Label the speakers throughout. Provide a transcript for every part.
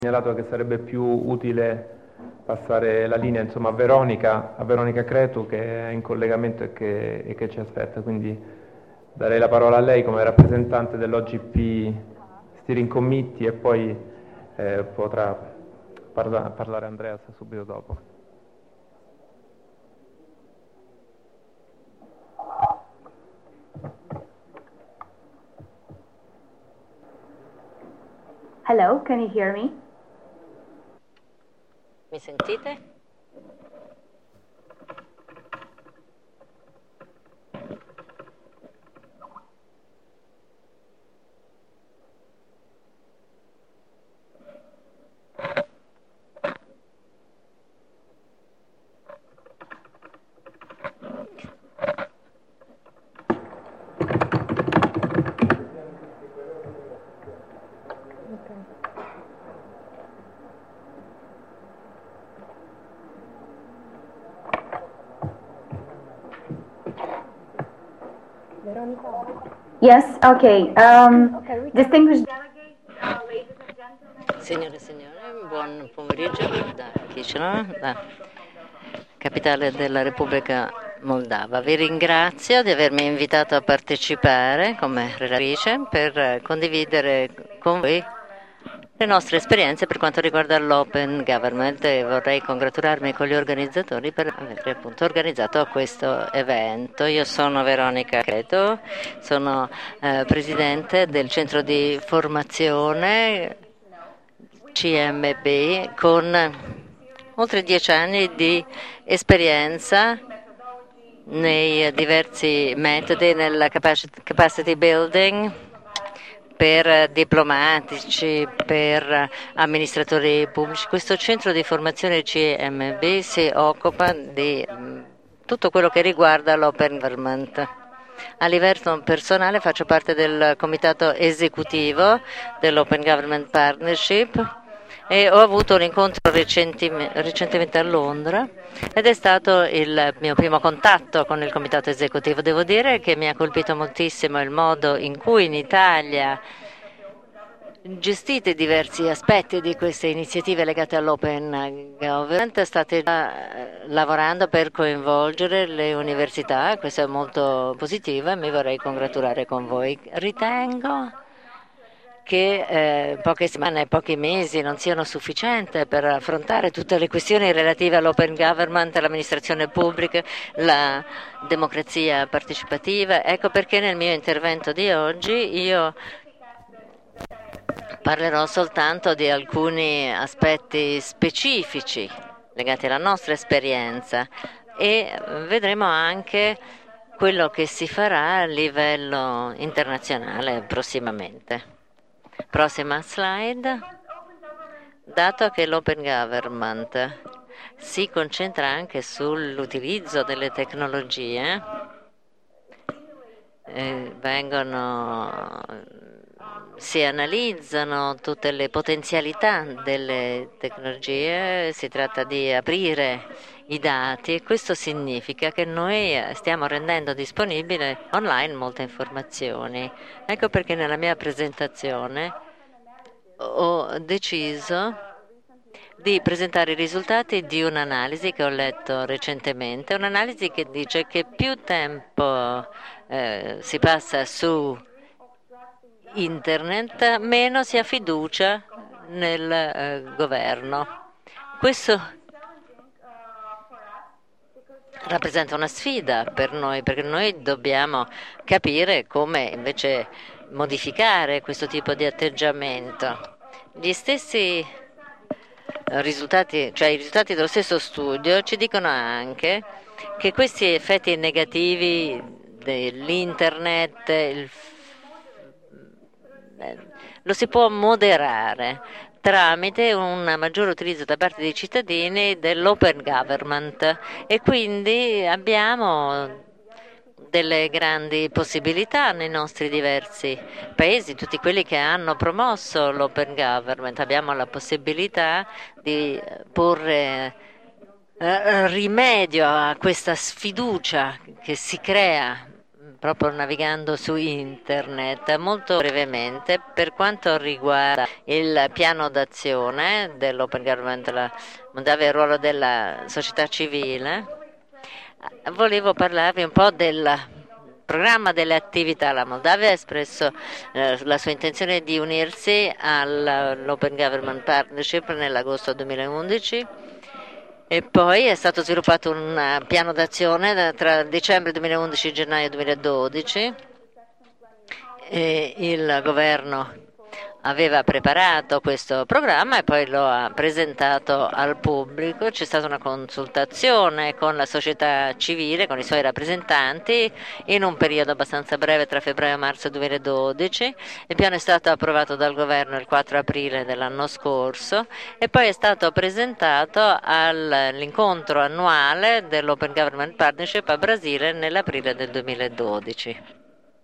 Speaker 1: segnalato che sarebbe più utile passare la linea, insomma, a Veronica Cretu, che è in collegamento e che ci aspetta. Quindi darei la parola a lei come rappresentante dell'OGP Steering Committee e poi potrà parlare Andreas subito dopo.
Speaker 2: Hello, can you hear me?
Speaker 3: Mi sentite?
Speaker 2: Yes, okay. Distinguished delegates, ladies and gentlemen.
Speaker 3: Signore e signori, buon pomeriggio da Chisinau, da capitale della Repubblica Moldava. Vi ringrazio di avermi invitato a partecipare come relatrice per condividere con voi le nostre esperienze per quanto riguarda l'Open Government e vorrei congratularmi con gli organizzatori per aver appunto organizzato questo evento. Io sono Veronica Creto, sono presidente del centro di formazione CMB con oltre 10 anni di esperienza nei diversi metodi nella capacity building per diplomatici, per amministratori pubblici. Questo centro di formazione CMB si occupa di tutto quello che riguarda l'open government. A livello personale faccio parte del comitato esecutivo dell'Open Government Partnership e ho avuto un incontro recentemente a Londra ed è stato il mio primo contatto con il comitato esecutivo. Devo dire che mi ha colpito moltissimo il modo in cui in Italia gestite diversi aspetti di queste iniziative legate all'Open Government. State già lavorando per coinvolgere le università, questo è molto positivo e mi vorrei congratulare con voi. Ritengo che poche settimane, pochi mesi non siano sufficienti per affrontare tutte le questioni relative all'open government, all'amministrazione pubblica, la democrazia partecipativa. Ecco perché nel mio intervento di oggi io parlerò soltanto di alcuni aspetti specifici legati alla nostra esperienza e vedremo anche quello che si farà a livello internazionale prossimamente. Prossima slide. Dato che l'open government si concentra anche sull'utilizzo delle tecnologie, si analizzano tutte le potenzialità delle tecnologie, si tratta di aprire i dati e questo significa che noi stiamo rendendo disponibile online molte informazioni. Ecco perché nella mia presentazione ho deciso di presentare i risultati di un'analisi che ho letto recentemente, un'analisi che dice che più tempo si passa su internet, meno si ha fiducia nel governo. Questo rappresenta una sfida per noi, perché noi dobbiamo capire come invece modificare questo tipo di atteggiamento. Gli stessi risultati, cioè i risultati dello stesso studio ci dicono anche che questi effetti negativi dell'internet lo si può moderare tramite un maggiore utilizzo da parte dei cittadini dell'open government e quindi abbiamo delle grandi possibilità nei nostri diversi paesi, tutti quelli che hanno promosso l'open government. Abbiamo la possibilità di porre rimedio a questa sfiducia che si crea proprio navigando su internet. Molto brevemente, per quanto riguarda il piano d'azione dell'Open Government della Moldavia e il ruolo della società civile, volevo parlarvi un po' del programma delle attività. La Moldavia ha espresso la sua intenzione di unirsi all'Open Government Partnership nell'agosto 2011 e poi è stato sviluppato un piano d'azione tra dicembre 2011 e gennaio 2012 e il governo aveva preparato questo programma e poi lo ha presentato al pubblico. C'è stata una consultazione con la società civile, con i suoi rappresentanti, in un periodo abbastanza breve tra febbraio e marzo 2012. Il piano è stato approvato dal governo il 4 aprile dell'anno scorso e poi è stato presentato all'incontro annuale dell'Open Government Partnership a Brasile nell'aprile del 2012.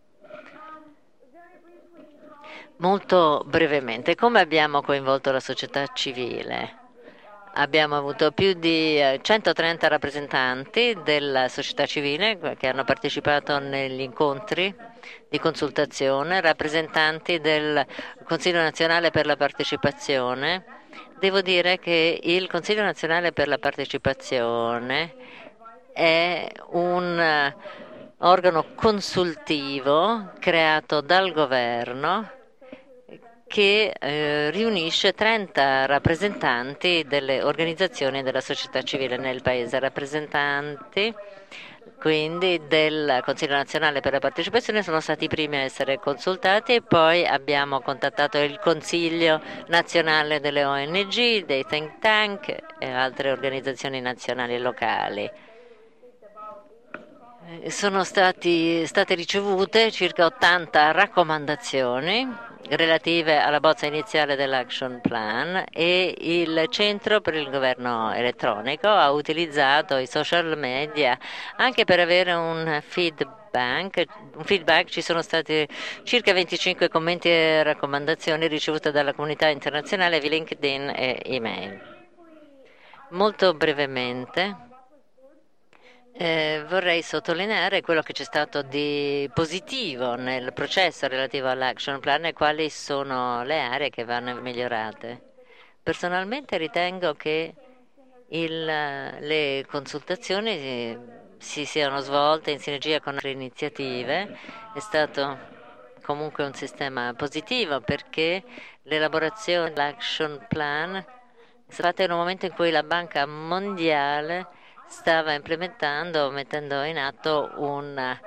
Speaker 3: Molto brevemente, come abbiamo coinvolto la società civile? Abbiamo avuto più di 130 rappresentanti della società civile che hanno partecipato negli incontri di consultazione, rappresentanti del Consiglio nazionale per la partecipazione. Devo dire che il Consiglio nazionale per la partecipazione è un organo consultivo creato dal governo che riunisce 30 rappresentanti delle organizzazioni della società civile nel paese, rappresentanti quindi del Consiglio nazionale per la partecipazione sono stati i primi a essere consultati e poi abbiamo contattato il Consiglio nazionale delle ONG, dei think tank e altre organizzazioni nazionali e locali. Sono state ricevute circa 80 raccomandazioni relative alla bozza iniziale dell'Action Plan e il Centro per il Governo Elettronico ha utilizzato i social media anche per avere un feedback. Ci sono stati circa 25 commenti e raccomandazioni ricevute dalla comunità internazionale via LinkedIn e email. Molto brevemente. Vorrei sottolineare quello che c'è stato di positivo nel processo relativo all'Action Plan e quali sono le aree che vanno migliorate. Personalmente ritengo che le consultazioni si siano svolte in sinergia con altre iniziative. È stato comunque un sistema positivo perché l'elaborazione dell'Action Plan è stata fatta in un momento in cui la Banca Mondiale stava mettendo in atto un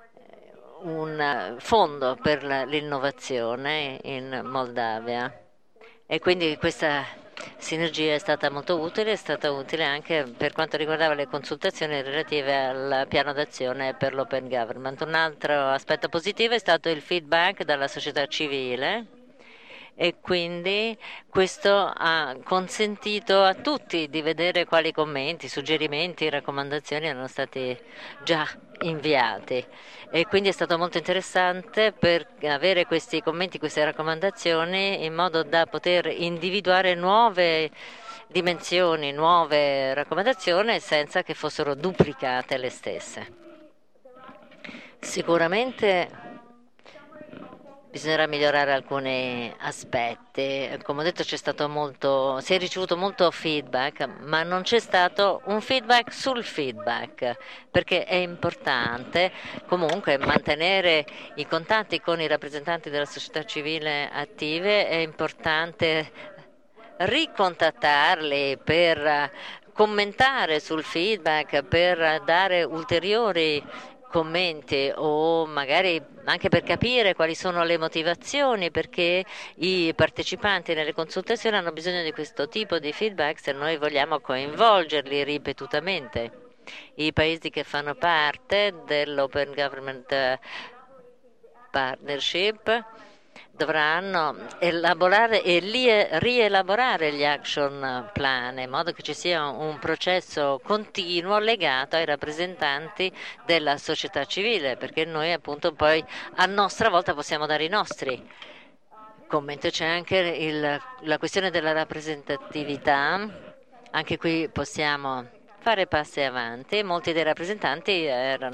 Speaker 3: fondo per l'innovazione in Moldavia e quindi questa sinergia è stata molto utile, è stata utile anche per quanto riguardava le consultazioni relative al piano d'azione per l'Open Government. Un altro aspetto positivo è stato il feedback dalla società civile e quindi questo ha consentito a tutti di vedere quali commenti, suggerimenti, raccomandazioni erano stati già inviati e quindi è stato molto interessante per avere questi commenti, queste raccomandazioni in modo da poter individuare nuove dimensioni, nuove raccomandazioni senza che fossero duplicate le stesse. Sicuramente bisognerà migliorare alcuni aspetti. Come ho detto si è ricevuto molto feedback, ma non c'è stato un feedback sul feedback, perché è importante comunque mantenere i contatti con i rappresentanti della società civile attive, è importante ricontattarli per commentare sul feedback, per dare ulteriori commenti o magari anche per capire quali sono le motivazioni, perché i partecipanti nelle consultazioni hanno bisogno di questo tipo di feedback se noi vogliamo coinvolgerli ripetutamente. I paesi che fanno parte dell'Open Government Partnership dovranno elaborare e rielaborare gli action plan in modo che ci sia un processo continuo legato ai rappresentanti della società civile, perché noi appunto poi a nostra volta possiamo dare i nostri commenti. C'è anche la questione della rappresentatività, anche qui possiamo fare passi avanti. Molti dei rappresentanti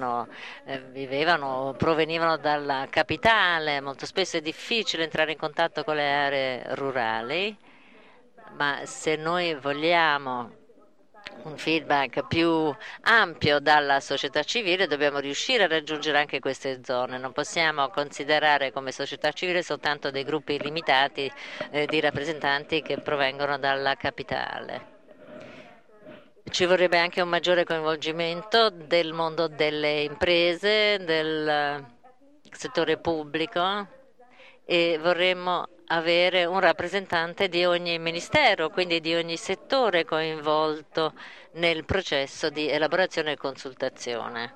Speaker 3: provenivano dalla capitale, molto spesso è difficile entrare in contatto con le aree rurali, ma se noi vogliamo un feedback più ampio dalla società civile, dobbiamo riuscire a raggiungere anche queste zone. Non possiamo considerare come società civile soltanto dei gruppi limitati di rappresentanti che provengono dalla capitale. Ci vorrebbe anche un maggiore coinvolgimento del mondo delle imprese, del settore pubblico, e vorremmo avere un rappresentante di ogni ministero, quindi di ogni settore coinvolto nel processo di elaborazione e consultazione.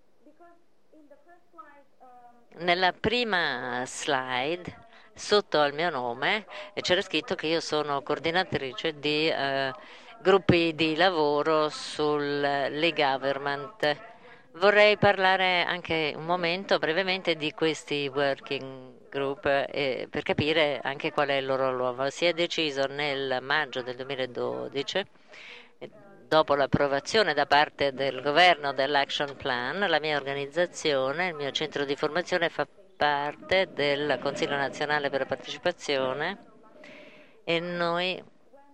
Speaker 3: Nella prima slide, sotto al mio nome, c'era scritto che io sono coordinatrice di gruppi di lavoro sull'e-government. Vorrei parlare anche un momento brevemente di questi working group per capire anche qual è il loro ruolo. Si è deciso nel maggio del 2012, dopo l'approvazione da parte del governo dell'Action Plan, la mia organizzazione, il mio centro di formazione fa parte del Consiglio nazionale per la partecipazione, e noi,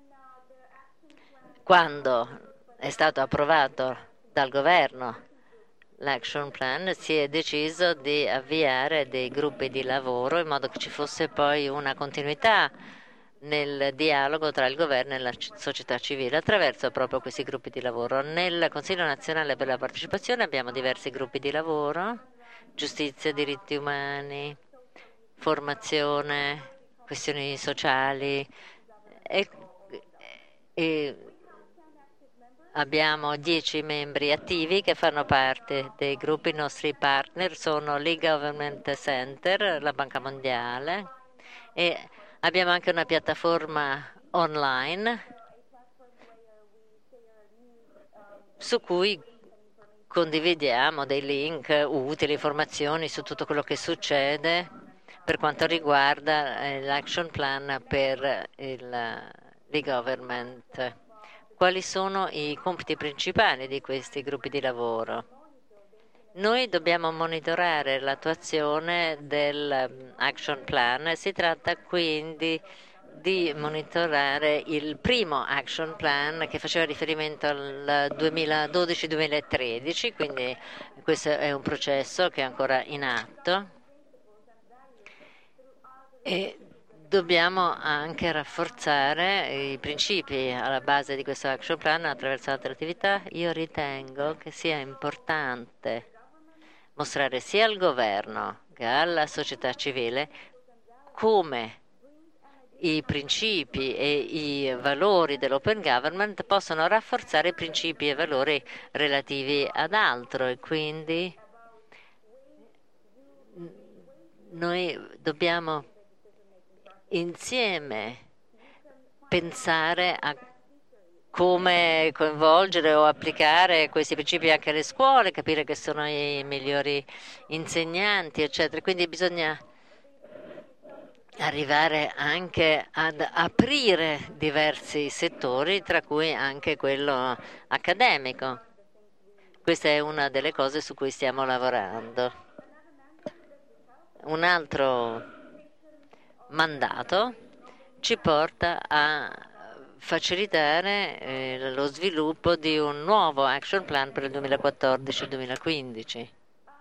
Speaker 3: quando è stato approvato dal governo l'Action Plan, si è deciso di avviare dei gruppi di lavoro in modo che ci fosse poi una continuità nel dialogo tra il governo e la società civile attraverso proprio questi gruppi di lavoro. Nel Consiglio nazionale per la partecipazione abbiamo diversi gruppi di lavoro: giustizia, diritti umani, formazione, questioni sociali, e abbiamo 10 membri attivi che fanno parte dei gruppi. I nostri partner sono l'e-Government Center, la Banca Mondiale, e abbiamo anche una piattaforma online su cui condividiamo dei link utili, informazioni su tutto quello che succede per quanto riguarda l'Action Plan per l'e-Government. Quali sono i compiti principali di questi gruppi di lavoro? Noi dobbiamo monitorare l'attuazione dell'Action Plan. Si tratta quindi di monitorare il primo Action Plan che faceva riferimento al 2012-2013, quindi questo è un processo che è ancora in atto, e dobbiamo anche rafforzare i principi alla base di questo Action Plan attraverso altre attività. Io ritengo che sia importante mostrare sia al governo che alla società civile come i principi e i valori dell'open government possono rafforzare i principi e valori relativi ad altro, e quindi noi dobbiamo insieme pensare a come coinvolgere o applicare questi principi anche alle scuole, capire che sono i migliori insegnanti, eccetera. Quindi bisogna arrivare anche ad aprire diversi settori, tra cui anche quello accademico. Questa è una delle cose su cui stiamo lavorando. Un altro mandato ci porta a facilitare lo sviluppo di un nuovo Action Plan per il 2014-2015.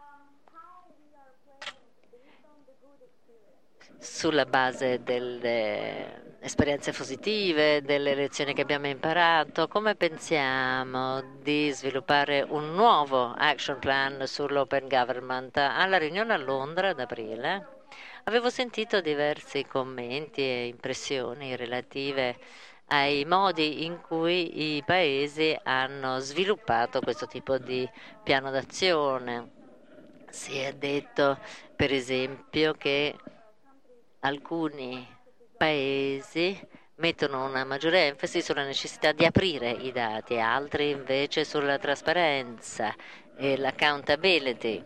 Speaker 3: Sulla base delle esperienze positive, delle lezioni che abbiamo imparato, come pensiamo di sviluppare un nuovo Action Plan sull'Open Government? Alla riunione a Londra ad aprile avevo sentito diversi commenti e impressioni relative ai modi in cui i paesi hanno sviluppato questo tipo di piano d'azione. Si è detto, per esempio, che alcuni paesi mettono una maggiore enfasi sulla necessità di aprire i dati, altri invece sulla trasparenza e l'accountability.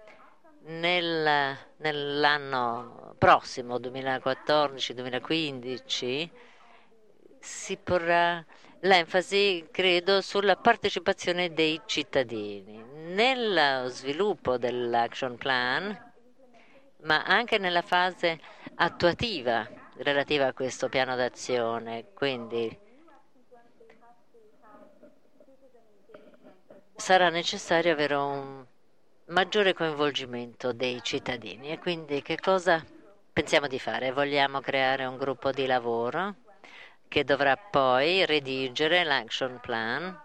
Speaker 3: Nell'anno prossimo, 2014-2015, si porrà l'enfasi, credo, sulla partecipazione dei cittadini nello sviluppo dell'action plan, ma anche nella fase attuativa relativa a questo piano d'azione. Quindi sarà necessario avere un maggiore coinvolgimento dei cittadini. E quindi che cosa pensiamo di fare? Vogliamo creare un gruppo di lavoro che dovrà poi redigere l'action plan,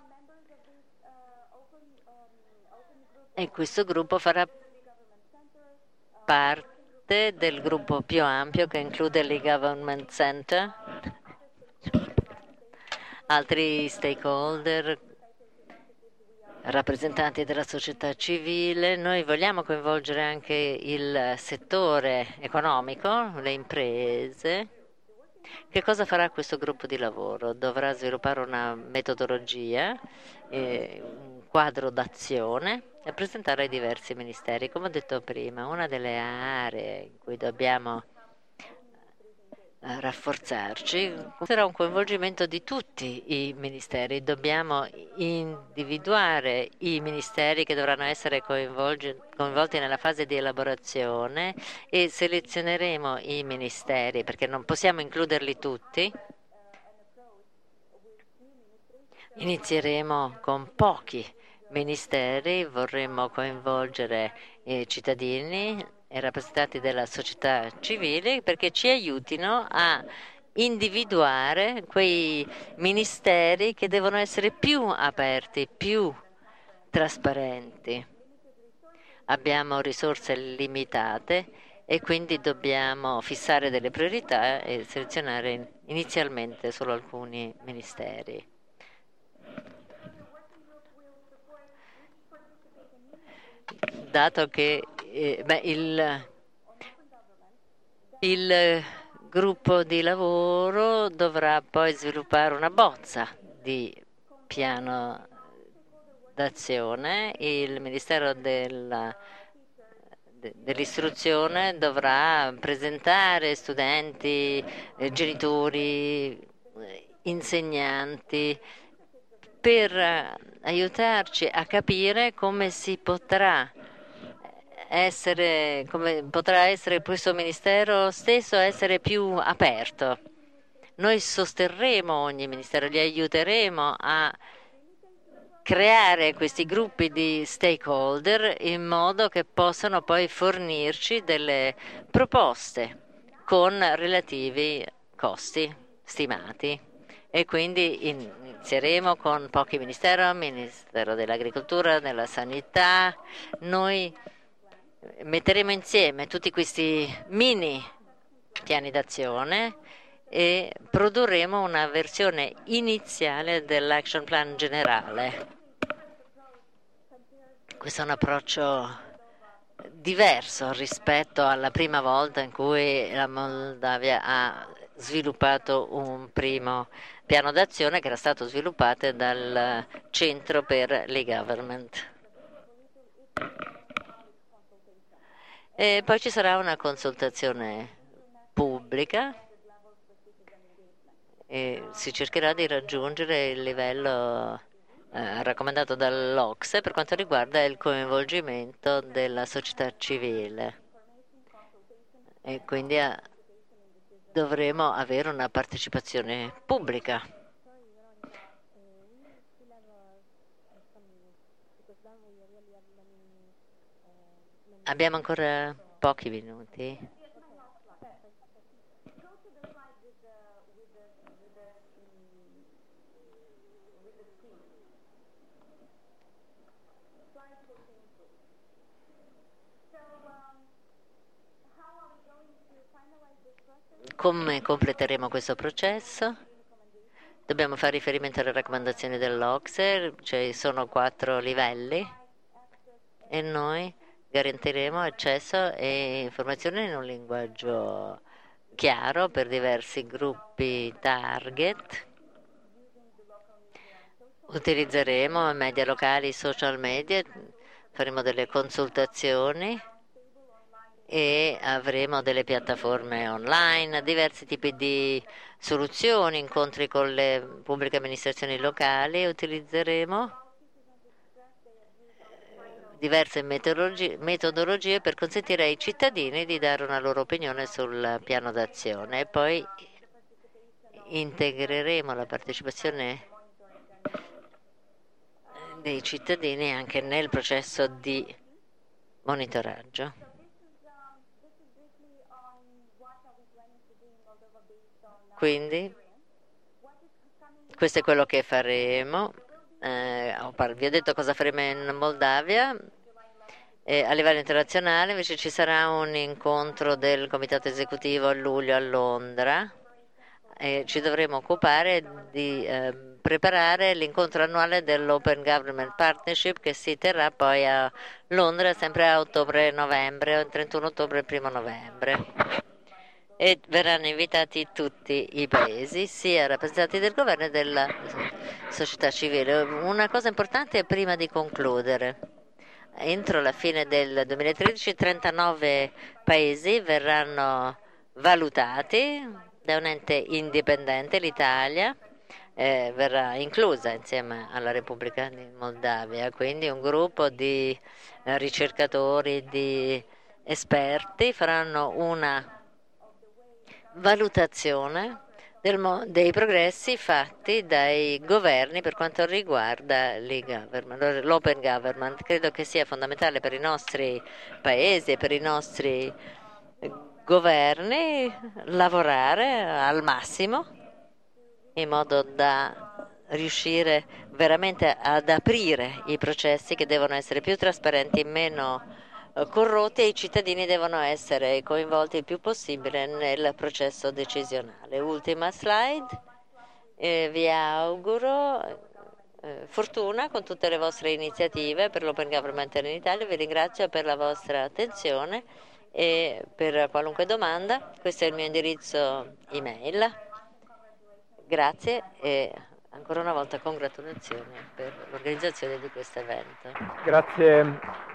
Speaker 3: e questo gruppo farà parte del gruppo più ampio che include l'e-Government Center, altri stakeholder, rappresentanti della società civile. Noi vogliamo coinvolgere anche il settore economico, le imprese. Che cosa farà questo gruppo di lavoro? Dovrà sviluppare una metodologia, un quadro d'azione e presentare ai diversi ministeri. Come ho detto prima, una delle aree in cui dobbiamo rafforzarci sarà un coinvolgimento di tutti i ministeri. Dobbiamo individuare i ministeri che dovranno essere coinvolti nella fase di elaborazione e selezioneremo i ministeri perché non possiamo includerli tutti. Inizieremo con pochi ministeri, vorremmo coinvolgere i cittadini e rappresentanti della società civile perché ci aiutino a individuare quei ministeri che devono essere più aperti, più trasparenti. Abbiamo risorse limitate e quindi dobbiamo fissare delle priorità e selezionare inizialmente solo alcuni ministeri. Dato che il gruppo di lavoro dovrà poi sviluppare una bozza di piano d'azione, il Ministero dell'istruzione dovrà presentare studenti, genitori, insegnanti per aiutarci a capire come potrà essere questo ministero stesso essere più aperto. Noi sosterremo ogni ministero, li aiuteremo a creare questi gruppi di stakeholder in modo che possano poi fornirci delle proposte con relativi costi stimati. E quindi inizieremo con pochi ministeri, Ministero dell'Agricoltura, della Sanità. Noi metteremo insieme tutti questi mini piani d'azione e produrremo una versione iniziale dell'action plan generale. Questo è un approccio diverso rispetto alla prima volta in cui la Moldavia ha sviluppato un primo piano d'azione che era stato sviluppato dal Centro per l'e-Government. E poi ci sarà una consultazione pubblica e si cercherà di raggiungere il livello raccomandato dall'OCSE per quanto riguarda il coinvolgimento della società civile. E quindi dovremo avere una partecipazione pubblica. Abbiamo ancora pochi minuti. Come completeremo questo processo? Dobbiamo fare riferimento alle raccomandazioni dell'OCSE, ci sono 4 livelli e noi garantiremo accesso e informazioni in un linguaggio chiaro per diversi gruppi target. Utilizzeremo media locali, social media, faremo delle consultazioni e avremo delle piattaforme online, diversi tipi di soluzioni, incontri con le pubbliche amministrazioni locali e utilizzeremo diverse metodologie per consentire ai cittadini di dare una loro opinione sul piano d'azione e poi integreremo la partecipazione dei cittadini anche nel processo di monitoraggio. Quindi questo è quello che faremo. Vi ho detto cosa faremo in Moldavia. A livello internazionale invece ci sarà un incontro del comitato esecutivo a luglio a Londra e ci dovremo occupare di preparare l'incontro annuale dell'Open Government Partnership che si terrà poi a Londra sempre a ottobre-novembre, il 31 ottobre e il 1 novembre. E verranno invitati tutti i paesi, sia rappresentanti del governo che della società civile. Una cosa importante prima di concludere. Entro la fine del 2013 39 paesi verranno valutati da un ente indipendente, l'Italia verrà inclusa insieme alla Repubblica di Moldavia, quindi un gruppo di ricercatori, di esperti faranno una valutazione dei progressi fatti dai governi per quanto riguarda l'open government. Credo che sia fondamentale per i nostri paesi e per i nostri governi lavorare al massimo in modo da riuscire veramente ad aprire i processi che devono essere più trasparenti, meno corrotti e i cittadini devono essere coinvolti il più possibile nel processo decisionale. Ultima slide. Vi auguro fortuna con tutte le vostre iniziative per l'Open Government in Italia. Vi ringrazio per la vostra attenzione e per qualunque domanda. Questo è il mio indirizzo email. Grazie e ancora una volta congratulazioni per l'organizzazione di questo evento.
Speaker 1: Grazie